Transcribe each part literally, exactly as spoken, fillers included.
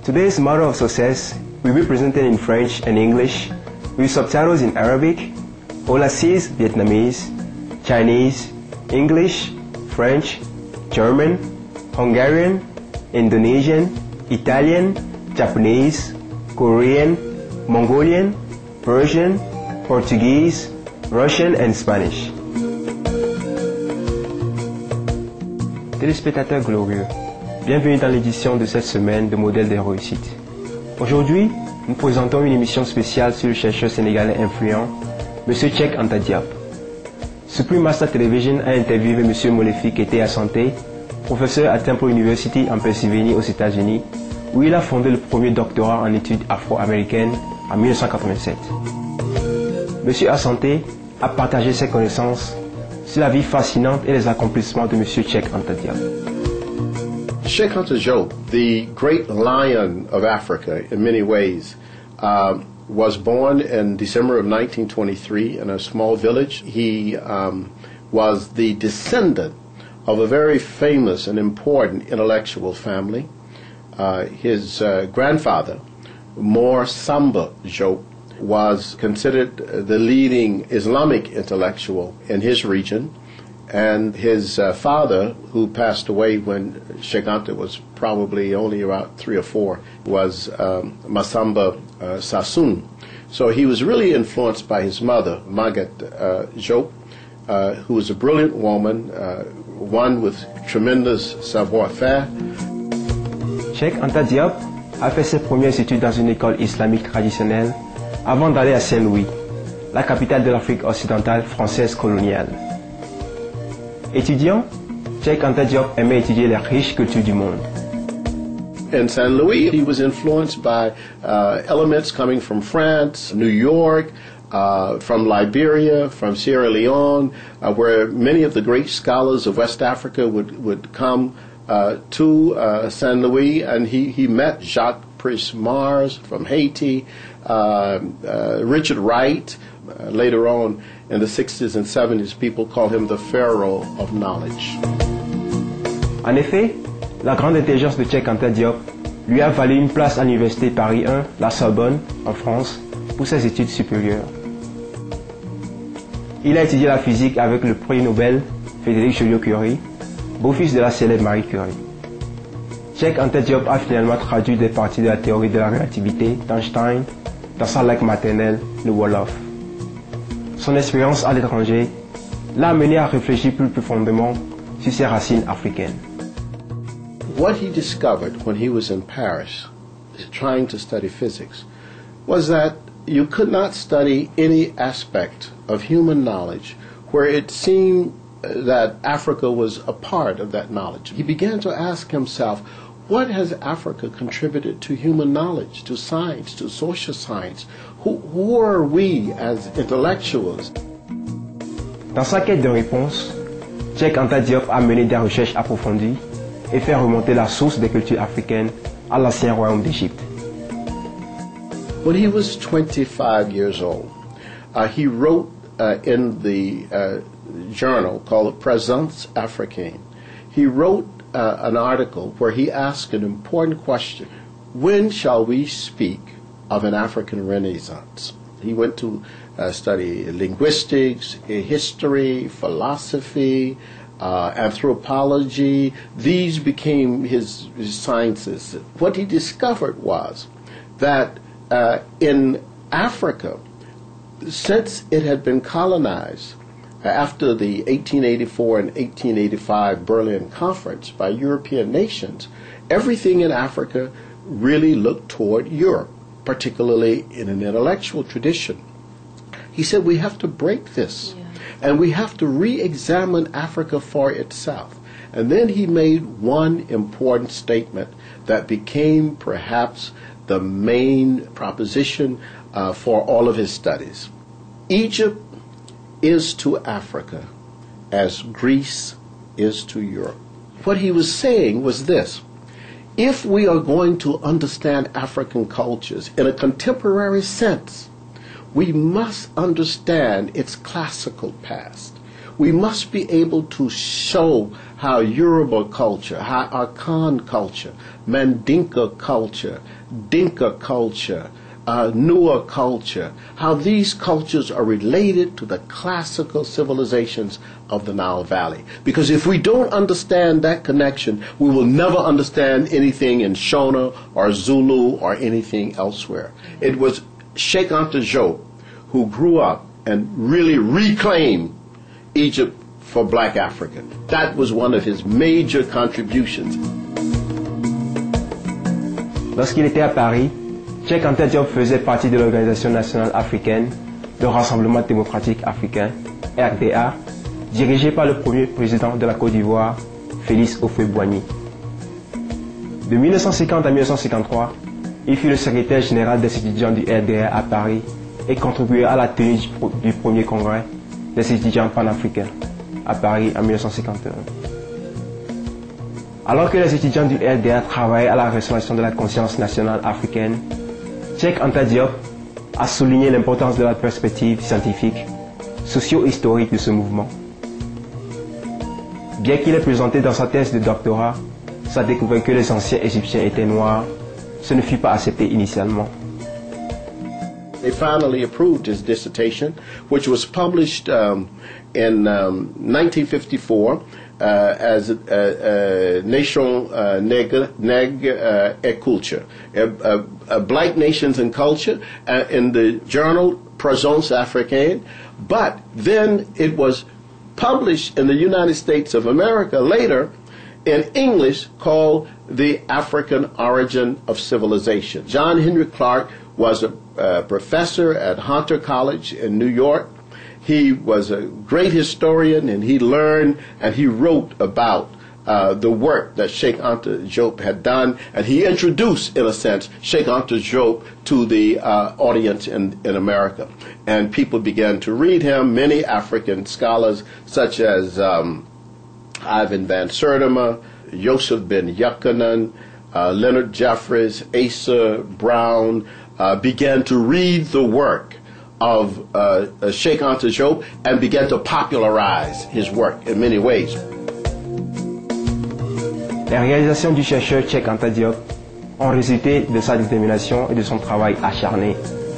Today's model of success will be presented in French and English with subtitles in Arabic, Aulacese Vietnamese, Chinese, English, French, German, Hungarian, Indonesian, Italian, Japanese, Korean, Mongolian, Persian, Portuguese, Russian and Spanish. Téléspectateurs glorieux, bienvenue dans l'édition de cette semaine de Modèles de réussite. Aujourd'hui, nous présentons une émission spéciale sur le chercheur sénégalais influent, M. Cheikh Anta Diop. Supreme Master Television a interviewé M. Molefi Keita Asante, professeur à Temple University en Pennsylvanie aux États-Unis, où il a fondé le premier doctorat en études afro-américaines en mille neuf cent quatre-vingt-sept. M. Asante a partagé ses connaissances sur la vie fascinante et les accomplissements de M. Cheikh Anta Diop. Cheikh Anta Diop, the great lion of Africa in many ways, uh, was born in December of nineteen twenty-three in a small village. He um, was the descendant of a very famous and important intellectual family. Uh, his uh, grandfather, Mor Samba Diop, was considered the leading Islamic intellectual in his region, and his uh, father, who passed away when Cheikh Anta was probably only about three or four, was um, Masamba uh, Sassoon. So he was really influenced by his mother, Maguette uh, Diop, uh, who was a brilliant woman, uh, one with tremendous savoir-faire. Cheikh Anta Diop a fait ses premières études dans une école islamique traditionnelle avant d'aller à Saint-Louis, la capitale de l'Afrique occidentale française coloniale. Étudiant, Cheikh Anta Diop aimait étudier les riches cultures du monde. In Saint Louis, he was influenced by uh, elements coming from France, New York, uh, from Liberia, from Sierra Leone, uh, where many of the great scholars of West Africa would, would come uh, to uh, Saint Louis, and he, he met Jacques Price Mars from Haiti, uh, uh, Richard Wright. Uh, later on in the sixties and seventies, people call him the Pharaoh of knowledge. En effet, la grande intelligence de Cheikh Anta Diop lui a valu une place à l'université Paris un, la Sorbonne, en France, pour ses études supérieures. Il a étudié la physique avec le prix Nobel Frédéric Joliot-Curie, beau-fils de la célèbre Marie Curie. Cheikh Anta Diop a finalement traduit des parties de la théorie de la relativité d'Einstein dans sa langue maternelle, le Wolof. Son expérience à l'étranger l'a amené à réfléchir plus profondément sur ses racines africaines. What he discovered when he was in Paris, trying to study physics, was that you could not study any aspect of human knowledge where it seemed that Africa was a part of that knowledge. He began to ask himself, what has Africa contributed to human knowledge, to science, to social science? Who, who are we as intellectuals? Dans sa quête de réponse, Cheikh Anta Diop a mené des recherches approfondies et fait remonter la source des cultures africaines à l'ancien royaume d'Égypte. When he was twenty-five years old, uh, he wrote uh, in the uh, journal called Présence Africaine. He wrote uh, an article where he asked an important question: when shall we speak of an African Renaissance? He went to uh, study linguistics, history, philosophy, uh, anthropology. These became his, his sciences. What he discovered was that uh, in Africa, since it had been colonized after the eighteen eighty-four and eighteen eighty-five Berlin Conference by European nations, everything in Africa really looked toward Europe, particularly in an intellectual tradition. He said we have to break this, yeah. and we have to re-examine Africa for itself. And then he made one important statement that became perhaps the main proposition uh, for all of his studies. Egypt is to Africa as Greece is to Europe. What he was saying was this: if we are going to understand African cultures in a contemporary sense, we must understand its classical past. We must be able to show how Yoruba culture, how Akan culture, Mandinka culture, Dinka culture, uh, Nua culture, how these cultures are related to the classical civilizations of the Nile Valley. Because if we don't understand that connection, we will never understand anything in Shona or Zulu or anything elsewhere. It was Sheikh Anta Diop who grew up and really reclaimed Egypt for black Africa. That was one of his major contributions. Lorsqu'il était à Paris, Cheikh Anta Diop faisait partie de l'Organisation nationale africaine, le Rassemblement démocratique africain, R D A, dirigé par le premier président de la Côte d'Ivoire, Félix Houphouët-Boigny. De mille neuf cent cinquante à mille neuf cent cinquante-trois, il fut le secrétaire général des étudiants du R D A à Paris et contribuait à la tenue du premier congrès des étudiants panafricains à Paris en mille neuf cent cinquante et un. Alors que les étudiants du R D A travaillaient à la restauration de la conscience nationale africaine, Cheikh Anta Diop a souligné l'importance de la perspective scientifique, socio-historique de ce mouvement. Bien qu'il ait présenté dans sa thèse de doctorat sa découverte que les anciens Égyptiens étaient noirs, ce ne fut pas accepté initialement. They finally approved his dissertation, which was published um, in um, nineteen fifty-four uh, as uh, uh, Nation uh, Neg, Neg uh, et Culture, uh, uh, uh, Black Nations and Culture, uh, in the journal Présence Africaine. But then it was published in the United States of America later in English called The African Origin of Civilization. John Henry Clark was a uh, professor at Hunter College in New York. He was a great historian, and he learned and he wrote about uh, the work that Sheikh Anta Diop had done, and he introduced, in a sense, Sheikh Anta Diop to the uh, audience in, in America. And people began to read him. Many African scholars, such as um, Ivan Van Sertima, Joseph Ben Jochannan, uh, Leonard Jeffries, Asa Brown, uh, began to read the work of uh, uh, Sheikh Anta Diop and began to popularize his work in many ways. Les réalisations du chercheur Cheikh Anta Diop ont résulté de sa détermination et de son travail acharné.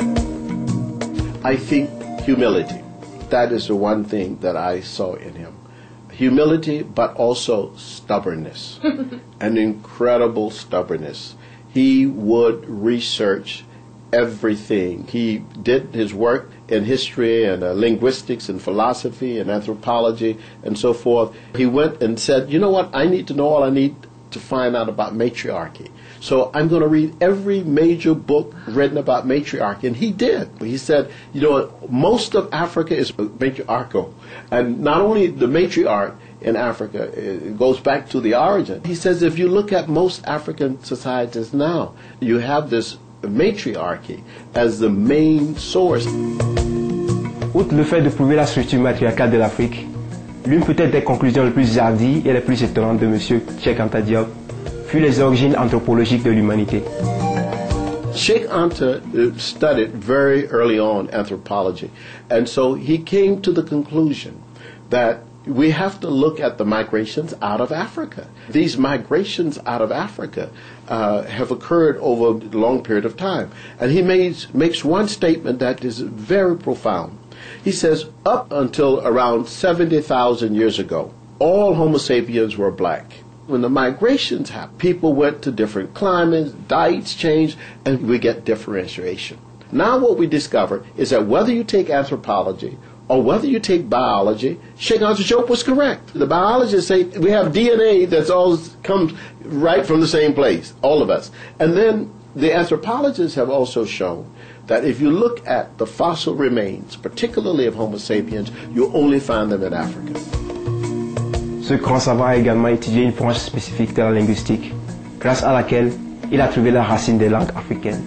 I think humility. That is the one thing that I saw in him. Humility, but also stubbornness. An incredible stubbornness. He would research everything. He did his work in history and uh, linguistics and philosophy and anthropology and so forth. He went and said, you know what, I need to know all I need to find out about matriarchy. So I'm going to read every major book written about matriarchy. And he did. He said, you know, most of Africa is matriarchal. And not only the matriarch in Africa, it goes back to the origin. He says if you look at most African societies now, you have this matriarchy as the main source. Outre le fait de prouver la structure matriarcale de l'Afrique, l'une peut-être des conclusions les plus hardies et les plus étonnantes de M. Cheikh Anta Diop fut les origines anthropologiques de l'humanité. Sheikh Anta studied very early on anthropology, and so he came to the conclusion that we have to look at the migrations out of Africa. These migrations out of Africa uh, have occurred over a long period of time. And he makes, makes one statement that is very profound. He says, up until around seventy thousand years ago, all Homo sapiens were black. When the migrations happened, people went to different climates, diets changed, and we get differentiation. Now what we discover is that whether you take anthropology or whether you take biology, Sheikh Anta Diop was correct. The biologists say we have D N A that's all comes right from the same place, all of us. And then the anthropologists have also shown that if you look at the fossil remains, particularly of Homo sapiens, you only find them in Africa. Ce grand savant a également étudié une branche spécifique de la linguistique, grâce à laquelle il a trouvé la racine des langues africaines.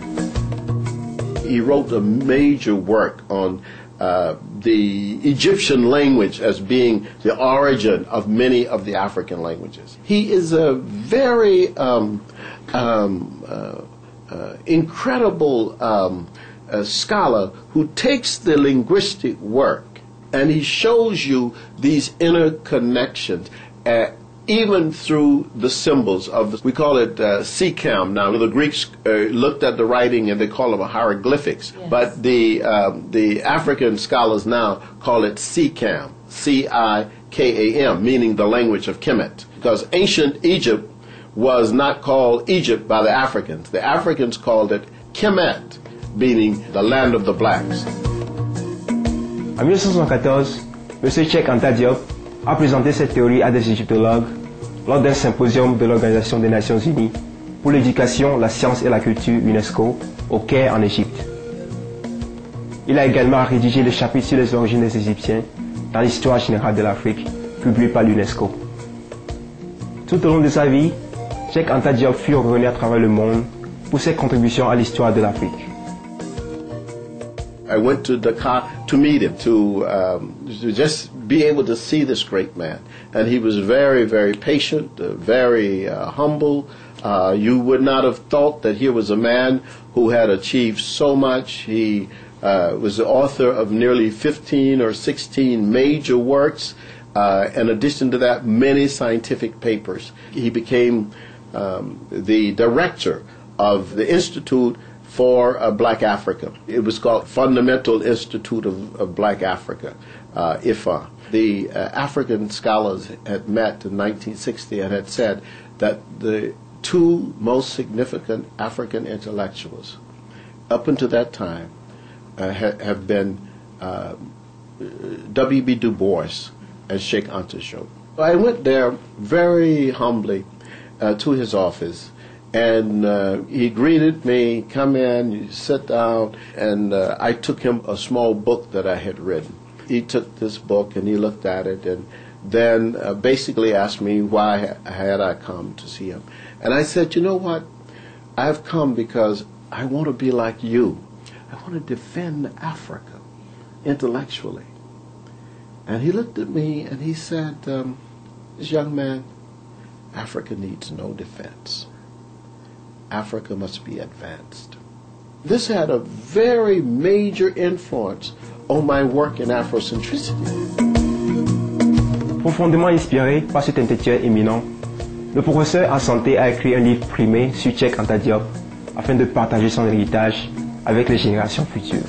He wrote a major work on uh, the Egyptian language as being the origin of many of the African languages. He is a very um, um, uh, uh, incredible um, uh, scholar who takes the linguistic work and he shows you these interconnections uh, even through the symbols of the, we call it uh, C C A M. Now, the Greeks uh, looked at the writing and they call them hieroglyphics, yes. But the um, the African scholars now call it C C A M, C I K A M, meaning the language of Kemet. Because ancient Egypt was not called Egypt by the Africans. The Africans called it Kemet, meaning the land of the blacks. En mille neuf cent soixante-quatorze, M. Cheikh Anta Diop a présenté cette théorie à des égyptologues lors d'un symposium de l'Organisation des Nations Unies pour l'éducation, la science et la culture UNESCO au Caire en Égypte. Il a également rédigé le chapitre sur les origines des Égyptiens dans l'histoire générale de l'Afrique, publié par l'UNESCO. Tout au long de sa vie, Cheikh Anta Diop fut reconnu à travers le monde pour ses contributions à l'histoire de l'Afrique. I went to Dakar to meet him, to, um, to just be able to see this great man. And he was very, very patient, uh, very uh, humble. Uh, you would not have thought that here was a man who had achieved so much. He uh, was the author of nearly fifteen or sixteen major works. Uh, in addition to that, many scientific papers. He became um, the director of the Institute for uh, Black Africa. It was called Fundamental Institute of, of Black Africa, uh, I F A. The uh, African scholars had met in nineteen sixty and had said that the two most significant African intellectuals up until that time uh, ha- have been uh, W B Du Bois and Cheikh Anta Diop. I went there very humbly uh, to his office. And uh, he greeted me, come in, you sit down, and uh, I took him a small book that I had written. He took this book and he looked at it and then uh, basically asked me why had I come to see him. And I said, you know what, I've come because I want to be like you. I want to defend Africa intellectually. And he looked at me and he said, um, this young man, Africa needs no defense. Africa must be advanced. This had a very major influence on my work in Afrocentricity. Profondément inspiré par cet intellectuel éminent, le professeur en santé a écrit un livre primé sur Cheikh Anta Diop afin de partager son héritage avec les générations futures.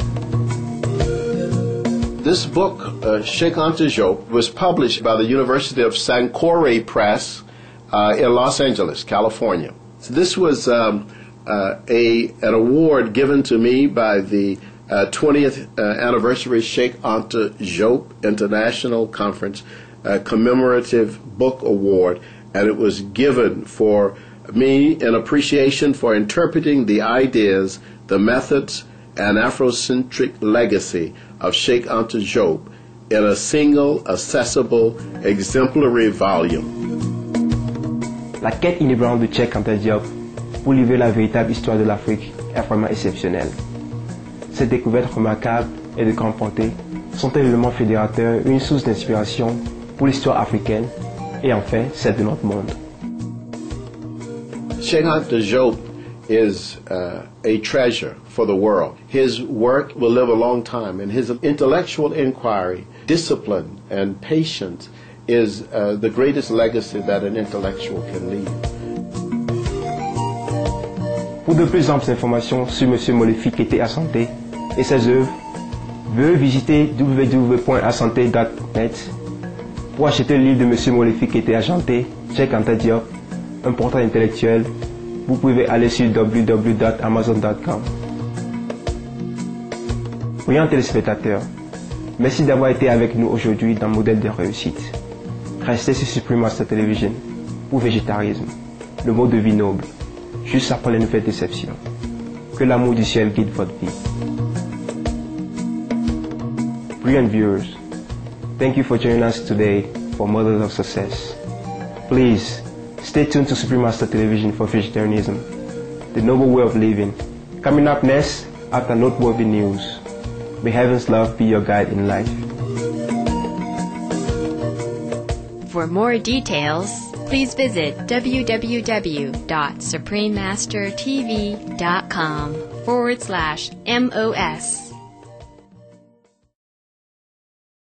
This book, uh, Cheikh Anta Diop, was published by the University of Sankore Press uh, in Los Angeles, California. So this was um, uh, a an award given to me by the uh, twentieth uh, anniversary Cheikh Anta Diop International Conference uh, Commemorative Book Award, and it was given for me in appreciation for interpreting the ideas, the methods, and Afrocentric legacy of Cheikh Anta Diop in a single, accessible, exemplary volume. La quête inébranlable de Cheikh Anta Diop pour livrer la véritable histoire de l'Afrique est vraiment exceptionnelle. Ces découvertes remarquables et de grande portée sont un élément fédérateur, une source d'inspiration pour l'histoire africaine et enfin celle de notre monde. Cheikh Anta Diop is uh, a treasure for the world. His work will live a long time, and his intellectual inquiry, discipline, and patience is uh, the greatest legacy that an intellectual can leave. Pour de plus amples informations sur M. Molefi Kete Asante et ses œuvres, veuillez visiter w w w point asante point net. Pour acheter le livre de M. Molefi Kete Asante, Cheikh Anta Diop, un portrait intellectuel, vous pouvez aller sur w w w point amazon point com. Brillant téléspectateurs, merci d'avoir été avec nous aujourd'hui dans Modèle de réussite. Restez sur Supreme Master Television pour Végétarisme, le mode de vie noble, juste après les nouvelles déceptions. Que l'amour du ciel guide votre vie. Brilliant viewers, thank you for joining us today for Models of Success. Please, stay tuned to Supreme Master Television for Vegetarianism, the noble way of living. Coming up next, after noteworthy news, may heaven's love be your guide in life. For more details, please visit w w w dot supreme master t v dot com forward slash M O S.